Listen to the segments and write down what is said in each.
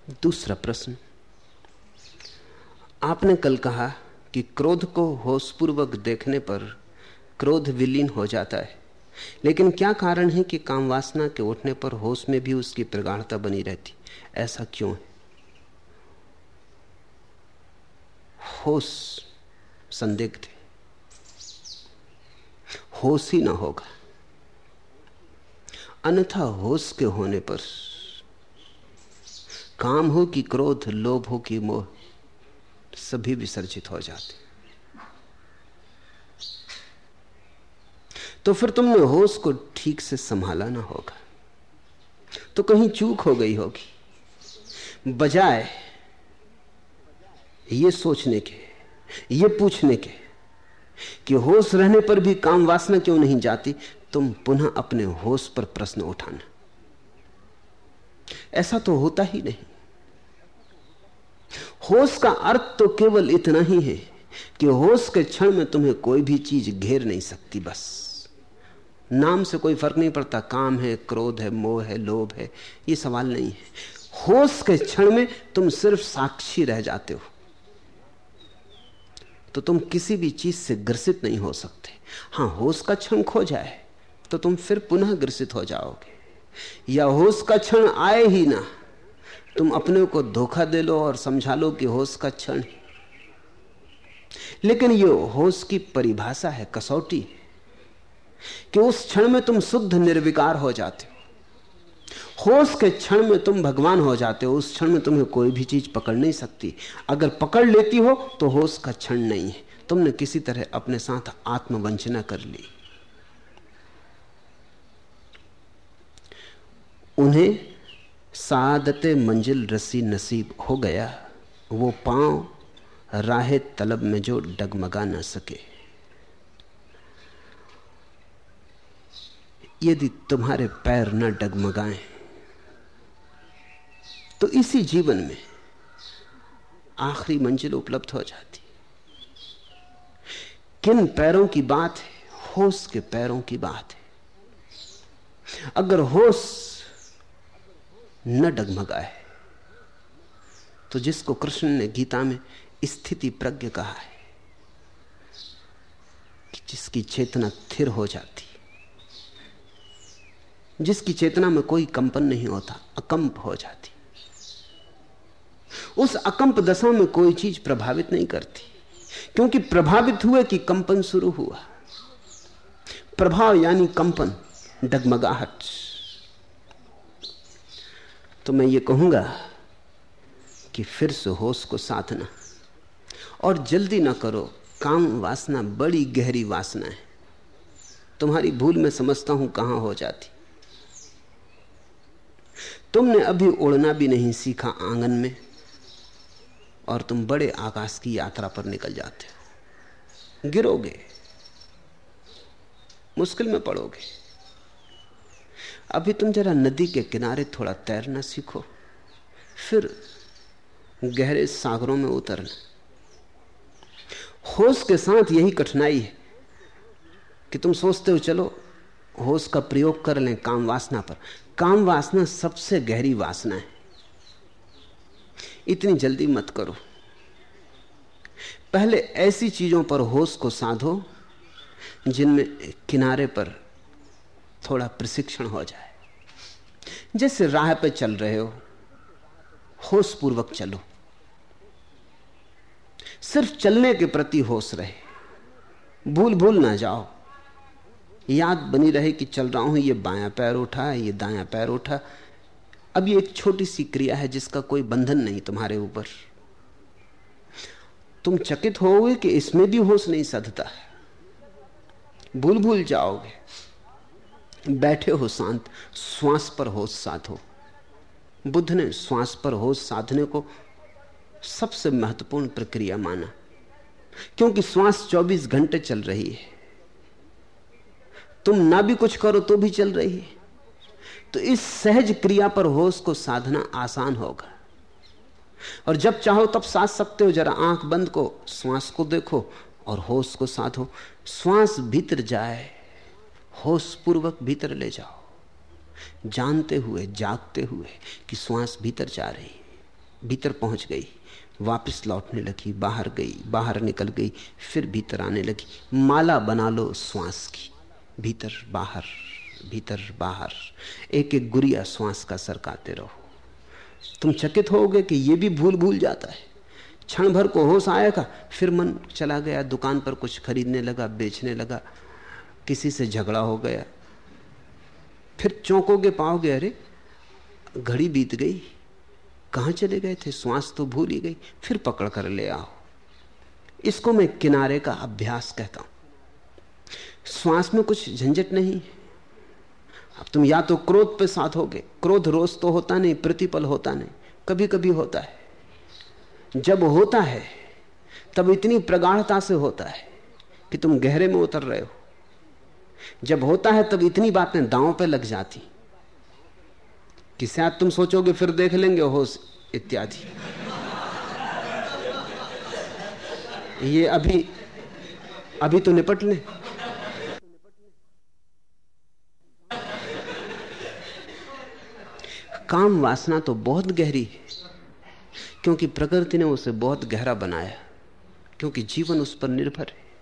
दूसरा प्रश्न, आपने कल कहा कि क्रोध को होशपूर्वक देखने पर क्रोध विलीन हो जाता है, लेकिन क्या कारण है कि काम वासना के उठने पर होश में भी उसकी प्रगाढ़ता बनी रहती? ऐसा क्यों है? होश संदिग्ध है, होश ही ना होगा, अन्यथा होश के होने पर काम हो कि क्रोध, लोभ हो कि मोह, सभी विसर्जित हो जाते। तो फिर तुमने होश को ठीक से संभाला ना होगा, तो कहीं चूक हो गई होगी। बजाय ये सोचने के, ये पूछने के कि होश रहने पर भी काम वासना क्यों नहीं जाती, तुम पुनः अपने होश पर प्रश्न उठाना। ऐसा तो होता ही नहीं। होश का अर्थ तो केवल इतना ही है कि होश के क्षण में तुम्हें कोई भी चीज घेर नहीं सकती। बस नाम से कोई फर्क नहीं पड़ता, काम है, क्रोध है, मोह है, लोभ है, ये सवाल नहीं है। होश के क्षण में तुम सिर्फ साक्षी रह जाते हो, तो तुम किसी भी चीज से ग्रसित नहीं हो सकते। हां, होश का क्षण खो जाए तो तुम फिर पुनः ग्रसित हो जाओगे, या होश का क्षण आए ही ना, तुम अपने को धोखा दे लो और समझा लो कि होश का क्षण है। लेकिन ये होश की परिभाषा है, कसौटी है, कि उस क्षण में तुम शुद्ध निर्विकार हो जाते हो। होश के क्षण में तुम भगवान हो जाते हो। उस क्षण में तुम्हें कोई भी चीज पकड़ नहीं सकती। अगर पकड़ लेती हो तो होश का क्षण नहीं है, तुमने किसी तरह अपने साथ आत्मवंचना कर ली। उन्हें सादते मंजिल रसी नसीब हो गया, वो पांव राहे तलब में जो डगमगा न सके। यदि तुम्हारे पैर न डगमगाएं तो इसी जीवन में आखिरी मंजिल उपलब्ध हो जाती। किन पैरों की बात है? होश के पैरों की बात है। अगर होश न डगमगाए तो जिसको कृष्ण ने गीता में स्थिति प्रज्ञ कहा है, कि जिसकी चेतना स्थिर हो जाती, जिसकी चेतना में कोई कंपन नहीं होता, अकंप हो जाती, उस अकंप दशा में कोई चीज प्रभावित नहीं करती, क्योंकि प्रभावित हुए कि कंपन शुरू हुआ। प्रभाव यानी कंपन, डगमगाहट। तो मैं ये कहूंगा कि फिर से होश को साधना, और जल्दी ना करो। काम वासना बड़ी गहरी वासना है। तुम्हारी भूल मैं समझता हूं कहां हो जाती। तुमने अभी उड़ना भी नहीं सीखा आंगन में, और तुम बड़े आकाश की यात्रा पर निकल जाते हो। गिरोगे, मुश्किल में पड़ोगे। अभी तुम जरा नदी के किनारे थोड़ा तैरना सीखो, फिर गहरे सागरों में उतरना। होश के साथ यही कठिनाई है कि तुम सोचते हो चलो होश का प्रयोग कर लें काम वासना पर। काम वासना सबसे गहरी वासना है। इतनी जल्दी मत करो। पहले ऐसी चीजों पर होश को साधो जिनमें किनारे पर थोड़ा प्रशिक्षण हो जाए। जैसे राह पे चल रहे हो, होश पूर्वक चलो, सिर्फ चलने के प्रति होश रहे, भूल भूल ना जाओ। याद बनी रहे कि चल रहा हूं, ये बायां पैर उठा है, ये दायां पैर उठा। अब ये एक छोटी सी क्रिया है जिसका कोई बंधन नहीं तुम्हारे ऊपर। तुम चकित होगे कि इसमें भी होश नहीं साधता, भूल भूल जाओगे। बैठे हो शांत, श्वास पर होश साधो। बुद्ध ने श्वास पर होश साधने को सबसे महत्वपूर्ण प्रक्रिया माना, क्योंकि श्वास 24 घंटे चल रही है। तुम ना भी कुछ करो तो भी चल रही है। तो इस सहज क्रिया पर होश को साधना आसान होगा, और जब चाहो तब साध सकते हो। जरा आंख बंद को, श्वास को देखो और होश को साधो। श्वास भीतर जाए, होश पूर्वक भीतर ले जाओ, जानते हुए, जागते हुए कि श्वास भीतर जा रही है। भीतर पहुंच गई, वापस लौटने लगी, बाहर गई, बाहर निकल गई, फिर भीतर आने लगी। माला बना लो श्वास की, भीतर बाहर भीतर बाहर, एक एक गुड़िया श्वास का सरकाते रहो। तुम चकित होगे कि यह भी भूल जाता है। क्षण भर को होश आएगा, फिर मन चला गया, दुकान पर कुछ खरीदने लगा, बेचने लगा, किसी से झगड़ा हो गया। फिर चौंकोगे, पाओगे अरे घड़ी बीत गई, कहां चले गए थे, श्वास तो भूल ही गई। फिर पकड़ कर ले आओ। इसको मैं किनारे का अभ्यास कहता हूं। श्वास में कुछ झंझट नहीं। अब तुम या तो क्रोध पे साथ होगे, क्रोध रोज तो होता नहीं, प्रतिपल होता नहीं, कभी कभी होता है। जब होता है तब इतनी प्रगाढ़ता से होता है कि तुम गहरे में उतर रहे हो। जब होता है तब इतनी बातें दांव पे लग जाती कि शायद तुम सोचोगे फिर देख लेंगे होश इत्यादि। ये अभी तो निपट लें। काम वासना तो बहुत गहरी है, क्योंकि प्रकृति ने उसे बहुत गहरा बनाया, क्योंकि जीवन उस पर निर्भर है।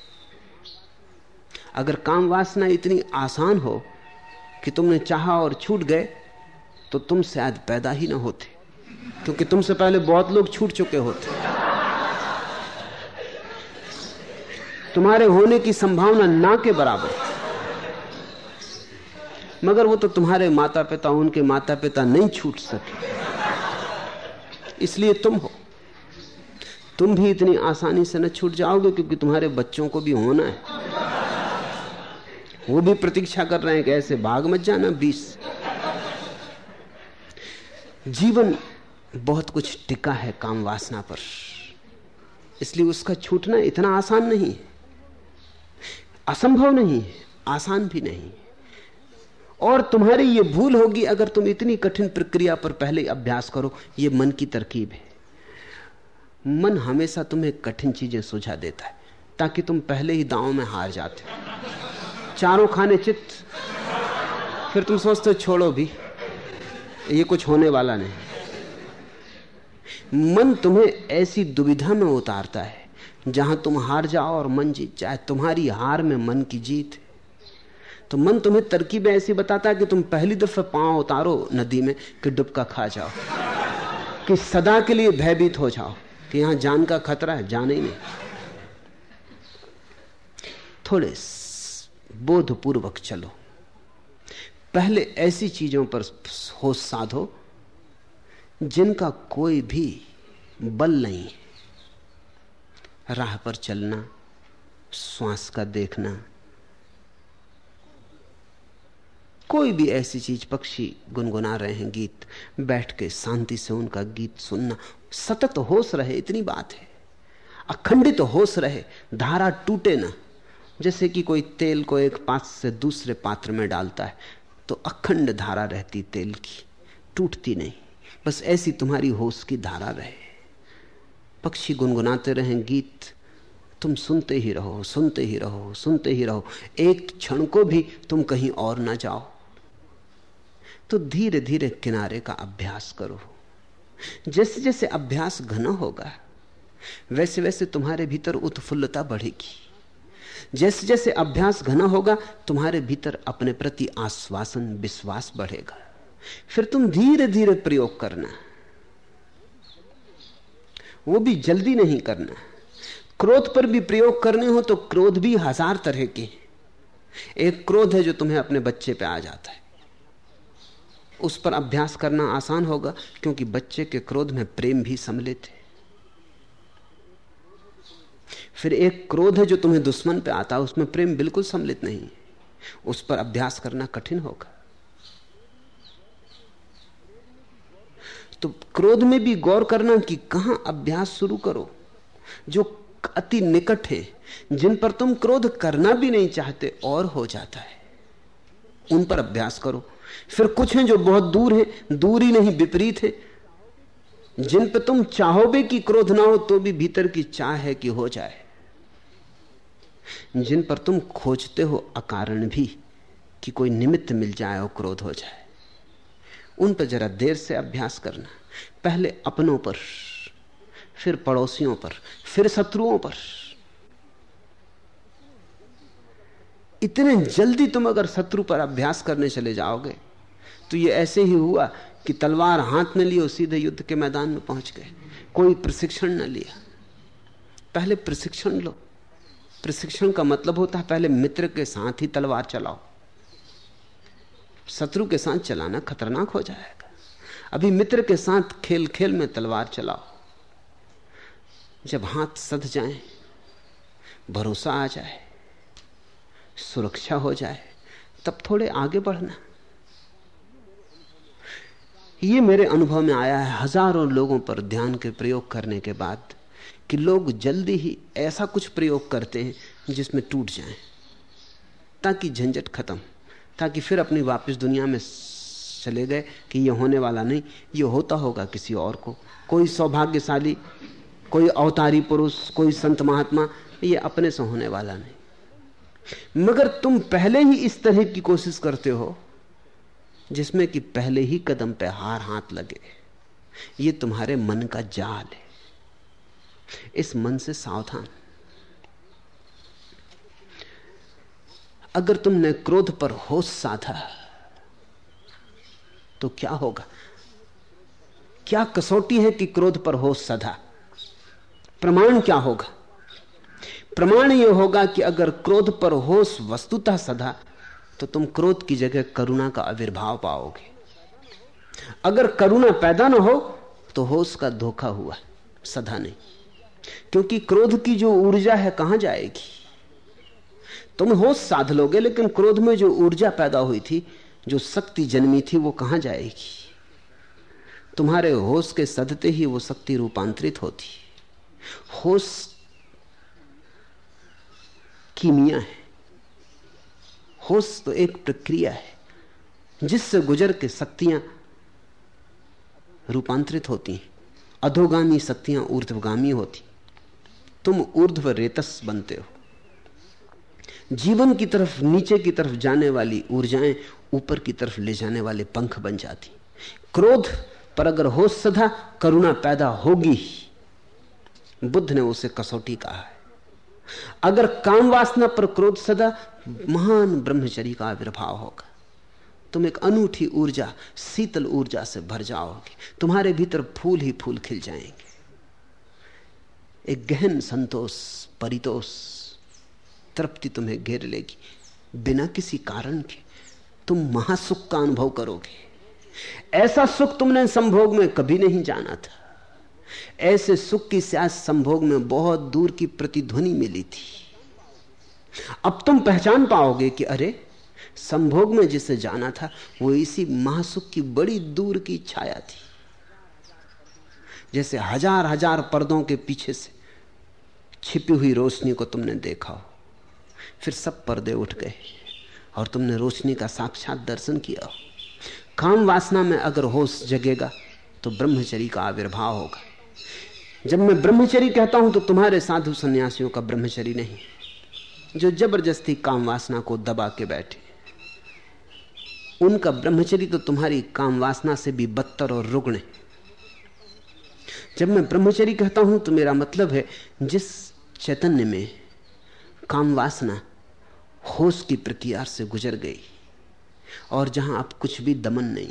अगर काम वासना इतनी आसान हो कि तुमने चाहा और छूट गए, तो तुम शायद पैदा ही ना होते, क्योंकि तुमसे पहले बहुत लोग छूट चुके होते। तुम्हारे होने की संभावना ना के बराबर, मगर वो तो तुम्हारे माता पिता, उनके माता पिता नहीं छूट सके, इसलिए तुम हो। तुम भी इतनी आसानी से न छूट जाओगे, क्योंकि तुम्हारे बच्चों को भी होना है। वो भी प्रतीक्षा कर रहे हैं कि ऐसे भाग मत जाना 20। जीवन बहुत कुछ टिका है काम वासना पर, इसलिए उसका छूटना इतना आसान नहीं है। असंभव नहीं है, आसान भी नहीं। और तुम्हारी ये भूल होगी अगर तुम इतनी कठिन प्रक्रिया पर पहले अभ्यास करो। ये मन की तरकीब है। मन हमेशा तुम्हें कठिन चीजें सुझा देता है, ताकि तुम पहले ही दांव में हार जाते हो। चारों खाने चित्त, फिर तुम सोचते हो छोड़ो भी, ये कुछ होने वाला नहीं। मन तुम्हें ऐसी दुविधा में उतारता है जहां तुम हार जाओ और मन जीत जाए। तुम्हारी हार में मन की जीत है। तो मन तुम्हें तरकीबें ऐसी बताता है कि तुम पहली दफे पांव उतारो नदी में कि डुबका खा जाओ, कि सदा के लिए भयभीत हो जाओ कि यहां जान का खतरा है, जाने ही नहीं। थोड़े बोधपूर्वक चलो, पहले ऐसी चीजों पर होश साधो जिनका कोई भी बल नहीं है। राह पर चलना, श्वास का देखना, कोई भी ऐसी चीज, पक्षी गुनगुना रहे हैं गीत, बैठ के शांति से उनका गीत सुनना। सतत होश रहे, इतनी बात है। अखंडित होश रहे, धारा टूटे ना। जैसे कि कोई तेल को एक पात्र से दूसरे पात्र में डालता है तो अखंड धारा रहती तेल की, टूटती नहीं। बस ऐसी तुम्हारी होश की धारा रहे। पक्षी गुनगुनाते रहें गीत, तुम सुनते ही रहो, सुनते ही रहो, सुनते ही रहो। एक क्षण को भी तुम कहीं और ना जाओ। तो धीरे धीरे किनारे का अभ्यास करो। जैसे जैसे अभ्यास घना होगा, वैसे वैसे तुम्हारे भीतर उत्फुल्लता बढ़ेगी। जैसे जैसे अभ्यास घना होगा, तुम्हारे भीतर अपने प्रति आश्वासन, विश्वास बढ़ेगा। फिर तुम धीरे धीरे प्रयोग करना, वो भी जल्दी नहीं करना। क्रोध पर भी प्रयोग करने हो तो क्रोध भी 1000 तरह के। एक क्रोध है जो तुम्हें अपने बच्चे पे आ जाता है, उस पर अभ्यास करना आसान होगा, क्योंकि बच्चे के क्रोध में प्रेम भी सम्मिलित है। फिर एक क्रोध है जो तुम्हें दुश्मन पे आता है, उसमें प्रेम बिल्कुल सम्मिलित नहीं है, उस पर अभ्यास करना कठिन होगा। तो क्रोध में भी गौर करना कि कहां अभ्यास शुरू करो। जो अति निकट है, जिन पर तुम क्रोध करना भी नहीं चाहते और हो जाता है, उन पर अभ्यास करो। फिर कुछ हैं जो बहुत दूर हैं, दूर ही नहीं विपरीत है, जिन पर तुम चाहोगे कि क्रोध ना हो तो भी भीतर की चाह है कि हो जाए। जिन पर तुम खोजते हो अकारण भी कि कोई निमित्त मिल जाए और क्रोध हो जाए, उन पर जरा देर से अभ्यास करना। पहले अपनों पर, फिर पड़ोसियों पर, फिर शत्रुओं पर। इतने जल्दी तुम अगर शत्रु पर अभ्यास करने चले जाओगे तो ये ऐसे ही हुआ कि तलवार हाथ में लियो सीधे युद्ध के मैदान में पहुंच गए। कोई प्रशिक्षण न लिया। पहले प्रशिक्षण लो। प्रशिक्षण का मतलब होता है पहले मित्र के साथ ही तलवार चलाओ। शत्रु के साथ चलाना खतरनाक हो जाएगा। अभी मित्र के साथ खेल खेल में तलवार चलाओ। जब हाथ सध जाए, भरोसा आ जाए, सुरक्षा हो जाए, तब थोड़े आगे बढ़ना। ये मेरे अनुभव में आया है हजारों लोगों पर ध्यान के प्रयोग करने के बाद कि लोग जल्दी ही ऐसा कुछ प्रयोग करते हैं जिसमें टूट जाएं, ताकि झंझट खत्म, ताकि फिर अपनी वापस दुनिया में चले गए कि ये होने वाला नहीं, ये होता होगा किसी और को, कोई सौभाग्यशाली, कोई अवतारी पुरुष, कोई संत महात्मा, ये अपने से होने वाला नहीं। मगर तुम पहले ही इस तरह की कोशिश करते हो जिसमें कि पहले ही कदम पे हार हाथ लगे। ये तुम्हारे मन का जाल है। इस मन से सावधान। अगर तुमने क्रोध पर होश साधा तो क्या होगा? क्या कसौटी है कि क्रोध पर होश साधा? प्रमाण क्या होगा? प्रमाण यह होगा कि अगर क्रोध पर होश वस्तुतः सधा तो तुम क्रोध की जगह करुणा का आविर्भाव पाओगे। अगर करुणा पैदा ना हो तो होश का धोखा हुआ, सधा नहीं। क्योंकि क्रोध की जो ऊर्जा है कहां जाएगी? तुम होश साध लोगे, लेकिन क्रोध में जो ऊर्जा पैदा हुई थी, जो शक्ति जन्मी थी, वो कहां जाएगी? तुम्हारे होश के सधते ही वो शक्ति रूपांतरित होती। होश कीमिया है। होश तो एक प्रक्रिया है जिससे गुजर के शक्तियां रूपांतरित होती हैं। अधोगामी शक्तियां ऊर्ध्वगामी होती। तुम ऊर्ध्व रेतस बनते हो। जीवन की तरफ, नीचे की तरफ जाने वाली ऊर्जाएं ऊपर की तरफ ले जाने वाले पंख बन जाती। क्रोध पर अगर होश सधा, करुणा पैदा होगी। बुद्ध ने उसे कसौटी कहा है। अगर काम वासना पर क्रोध सदा, महान ब्रह्मचर्य का आविर्भाव होगा। तुम एक अनूठी ऊर्जा, शीतल ऊर्जा से भर जाओगे। तुम्हारे भीतर फूल ही फूल खिल जाएंगे। एक गहन संतोष, परितोष, तृप्ति तुम्हें घेर लेगी। बिना किसी कारण के तुम महासुख का अनुभव करोगे। ऐसा सुख तुमने संभोग में कभी नहीं जाना था। ऐसे सुख की शायद संभोग में बहुत दूर की प्रतिध्वनि मिली थी। अब तुम पहचान पाओगे कि अरे, संभोग में जिसे जाना था वो इसी महासुख की बड़ी दूर की छाया थी। जैसे हजार हजार पर्दों के पीछे से छिपी हुई रोशनी को तुमने देखा हो, फिर सब पर्दे उठ गए और तुमने रोशनी का साक्षात दर्शन किया हो। काम वासना में अगर होश जगेगा तो ब्रह्मचर्य का आविर्भाव होगा। जब मैं ब्रह्मचर्य कहता हूं तो तुम्हारे साधु सन्यासियों का ब्रह्मचर्य नहीं, जो जबरदस्ती काम वासना को दबा के बैठे। उनका ब्रह्मचर्य तो तुम्हारी काम वासना से भी बदतर और रुग्ण। जब मैं ब्रह्मचर्य कहता हूं तो मेरा मतलब है जिस चैतन्य में काम वासना होश की प्रक्रिया से गुजर गई और जहां अब कुछ भी दमन नहीं,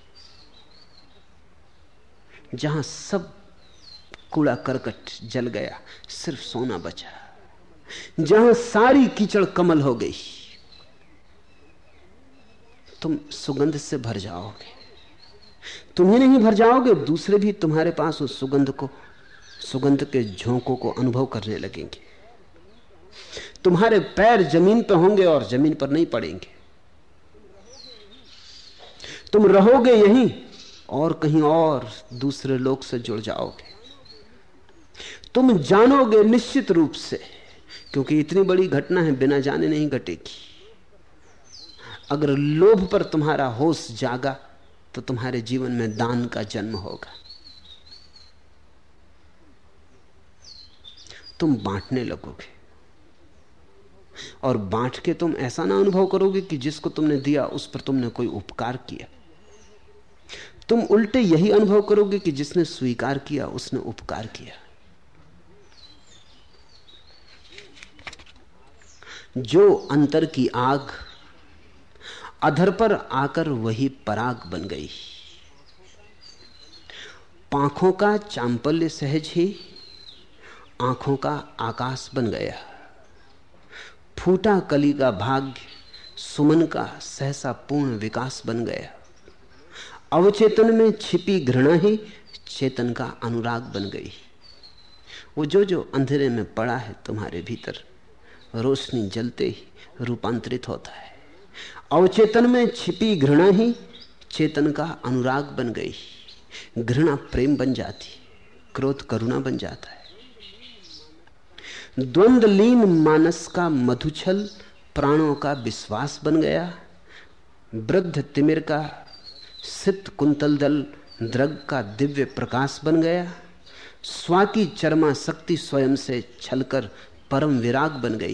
जहां सब कूड़ा करकट जल गया, सिर्फ सोना बचा, जहां सारी कीचड़ कमल हो गई, तुम सुगंध से भर जाओगे। तुम ही नहीं भर जाओगे, दूसरे भी तुम्हारे पास उस सुगंध को, सुगंध के झोंकों को अनुभव करने लगेंगे। तुम्हारे पैर जमीन पर होंगे और जमीन पर नहीं पड़ेंगे। तुम रहोगे यहीं और कहीं और दूसरे लोग से जुड़ जाओगे। तुम जानोगे निश्चित रूप से, क्योंकि इतनी बड़ी घटना है, बिना जाने नहीं घटेगी। अगर लोभ पर तुम्हारा होश जागा तो तुम्हारे जीवन में दान का जन्म होगा। तुम बांटने लगोगे और बांट के तुम ऐसा ना अनुभव करोगे कि जिसको तुमने दिया उस पर तुमने कोई उपकार किया। तुम उल्टे यही अनुभव करोगे कि जिसने स्वीकार किया उसने उपकार किया। जो अंतर की आग, अधर पर आकर वही पराग बन गई। पांखों का चांपल्य सहज ही आंखों का आकाश बन गया। फूटा कली का भाग्य सुमन का सहसा पूर्ण विकास बन गया। अवचेतन में छिपी घृणा ही चेतन का अनुराग बन गई। वो जो अंधेरे में पड़ा है तुम्हारे भीतर, रोशनी जलते ही रूपांतरित होता है। अवचेतन में छिपी घृणा ही चेतन का अनुराग बन गई। घृणा प्रेम बन जाती, क्रोध करुणा बन जाता है। द्वंद्वलीन मानस का मधुछल प्राणों का विश्वास बन गया। वृद्ध तिमिर का सित कुंतल दल द्रग का दिव्य प्रकाश बन गया। स्वा की चरमा शक्ति स्वयं से छलकर परम विराग बन गई।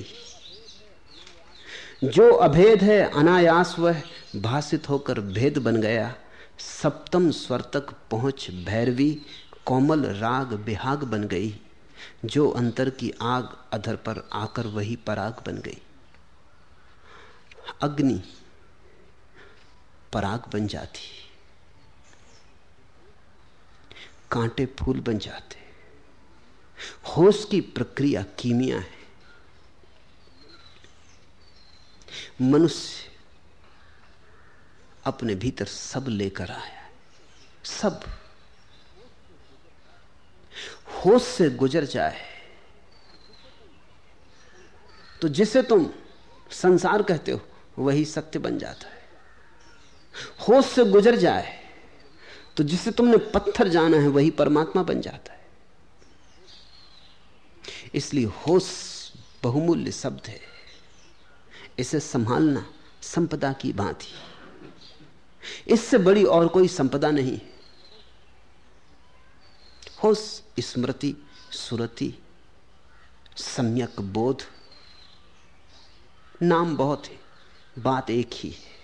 जो अभेद है अनायास वह भासित होकर भेद बन गया। सप्तम स्वर तक पहुंच भैरवी कोमल राग बिहाग बन गई। जो अंतर की आग अधर पर आकर वही पराग बन गई। अग्नि पराग बन जाती, कांटे फूल बन जाते। होश की प्रक्रिया कीमिया है। मनुष्य अपने भीतर सब लेकर आया है। सब होश से गुजर जाए तो जिसे तुम संसार कहते हो वही सत्य बन जाता है। होश से गुजर जाए तो जिसे तुमने पत्थर जाना है वही परमात्मा बन जाता है। इसलिए होश बहुमूल्य शब्द है। इसे संभालना संपदा की भांति। इससे बड़ी और कोई संपदा नहीं है। होश, स्मृति, सुरति, सम्यक बोध, नाम बहुत है, बात एक ही है।